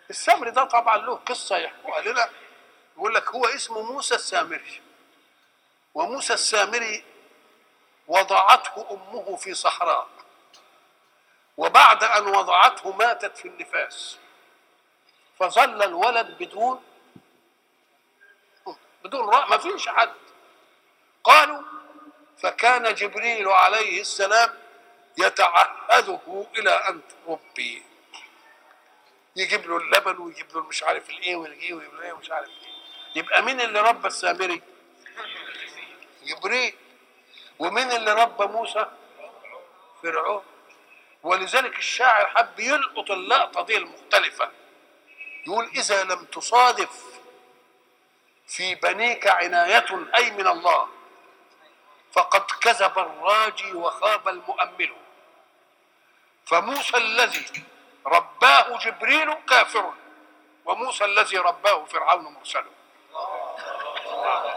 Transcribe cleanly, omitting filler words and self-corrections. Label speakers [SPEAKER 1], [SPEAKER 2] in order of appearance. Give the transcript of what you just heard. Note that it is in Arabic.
[SPEAKER 1] السامري ده طبعا له قصه يحكوها لنا، يقول لك هو اسمه موسى السامري، وموسى السامري وضعته امه في صحراء، وبعد ان وضعته ماتت في النفاس، فظل الولد بدون رأى، ما فيش حد. قالوا فكان جبريل عليه السلام يتعهده الى ان تربي، يجيب له اللبن ويجيب له مش عارف الايه ويجيب له ايه ومش عارف ايه. يبقى مين اللي ربى السامري؟ جبريل. ومين اللي ربى موسى؟ فرعون. ولذلك الشاعر حب يلقط اللقطه دي المختلفه، يقول اذا لم تصادف في بنيك عنايه اي من الله فقد كذب الراجي وخاب المؤمل، فموسى الذي رباه جبريل كافر، وموسى الذي رباه فرعون مرسل.